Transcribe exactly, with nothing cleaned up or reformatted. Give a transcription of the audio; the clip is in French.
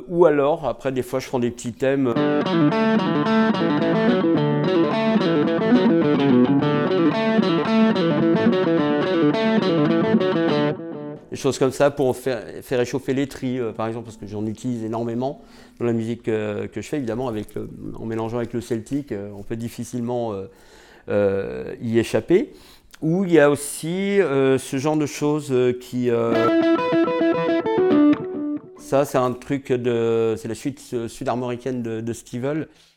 ou alors, après, des fois, je prends des petits thèmes. Des choses comme ça pour faire, faire réchauffer les tris, euh, par exemple, parce que j'en utilise énormément dans la musique euh, que je fais, évidemment, avec le, en mélangeant avec le celtique, euh, on peut difficilement euh, euh, y échapper. Ou il y a aussi euh, ce genre de choses euh, qui... Euh, ça, c'est un truc de... c'est la suite sud-armoricaine de, de Stivell.